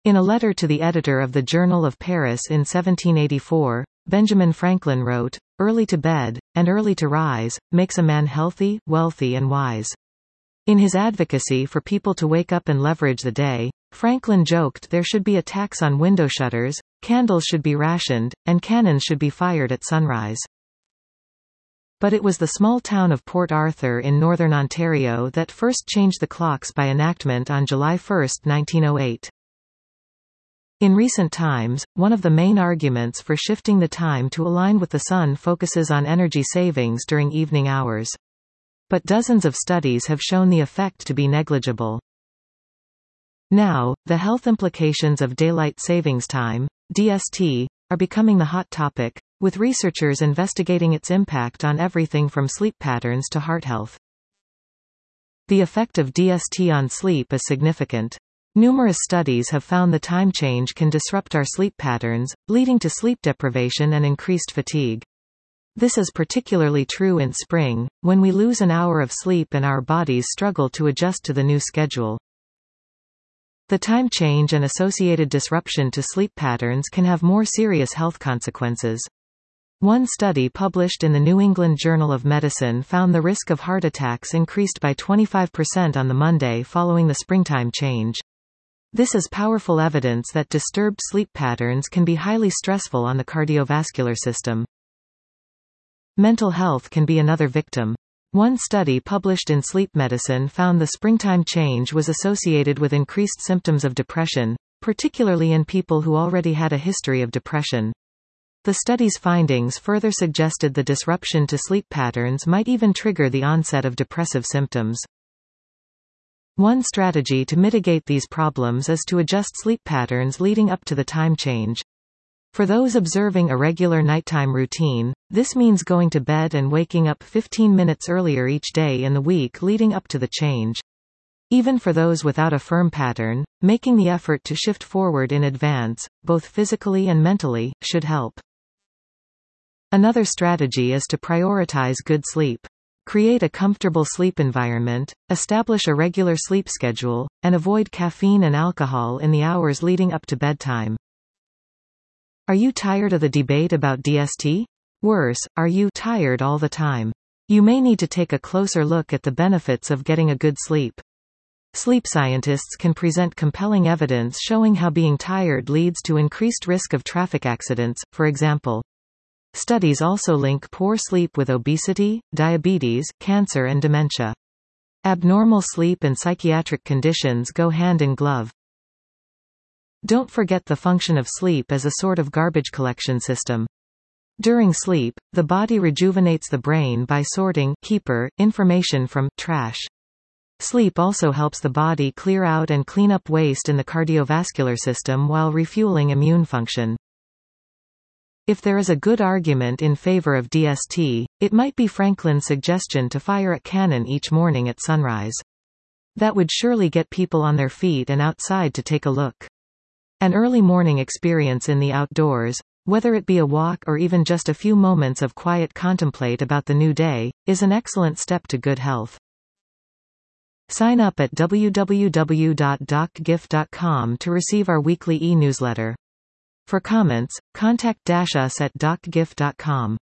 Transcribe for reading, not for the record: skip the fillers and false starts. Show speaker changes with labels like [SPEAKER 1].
[SPEAKER 1] In a letter to the editor of the Journal of Paris in 1784, Benjamin Franklin wrote, "Early to bed, and early to rise, makes a man healthy, wealthy and wise." In his advocacy for people to wake up and leverage the day, Franklin joked there should be a tax on window shutters, candles should be rationed, and cannons should be fired at sunrise. But it was the small town of Port Arthur in northern Ontario that first changed the clocks by enactment on July 1, 1908. In recent times, one of the main arguments for shifting the time to align with the sun focuses on energy savings during evening hours. But dozens of studies have shown the effect to be negligible. Now, the health implications of daylight savings time, DST, are becoming the hot topic, with researchers investigating its impact on everything from sleep patterns to heart health. The effect of DST on sleep is significant. Numerous studies have found the time change can disrupt our sleep patterns, leading to sleep deprivation and increased fatigue. This is particularly true in spring, when we lose an hour of sleep and our bodies struggle to adjust to the new schedule. The time change and associated disruption to sleep patterns can have more serious health consequences. One study published in the New England Journal of Medicine found the risk of heart attacks increased by 25% on the Monday following the springtime change. This is powerful evidence that disturbed sleep patterns can be highly stressful on the cardiovascular system. Mental health can be another victim. One study published in Sleep Medicine found the springtime change was associated with increased symptoms of depression, particularly in people who already had a history of depression. The study's findings further suggested the disruption to sleep patterns might even trigger the onset of depressive symptoms. One strategy to mitigate these problems is to adjust sleep patterns leading up to the time change. For those observing a regular nighttime routine, this means going to bed and waking up 15 minutes earlier each day in the week leading up to the change. Even for those without a firm pattern, making the effort to shift forward in advance, both physically and mentally, should help. Another strategy is to prioritize good sleep. Create a comfortable sleep environment, establish a regular sleep schedule, and avoid caffeine and alcohol in the hours leading up to bedtime. Are you tired of the debate about DST? Worse, are you tired all the time? You may need to take a closer look at the benefits of getting a good sleep. Sleep scientists can present compelling evidence showing how being tired leads to increased risk of traffic accidents, for example. Studies also link poor sleep with obesity, diabetes, cancer and dementia. Abnormal sleep and psychiatric conditions go hand in glove. Don't forget the function of sleep as a sort of garbage collection system. During sleep, the body rejuvenates the brain by sorting information from trash. Sleep also helps the body clear out and clean up waste in the cardiovascular system while refueling immune function. If there is a good argument in favor of DST, it might be Franklin's suggestion to fire a cannon each morning at sunrise. That would surely get people on their feet and outside to take a look. An early morning experience in the outdoors, whether it be a walk or even just a few moments of quiet contemplate about the new day, is an excellent step to good health. Sign up at www.docgift.com to receive our weekly e-newsletter. For comments, contact us at docgift.com.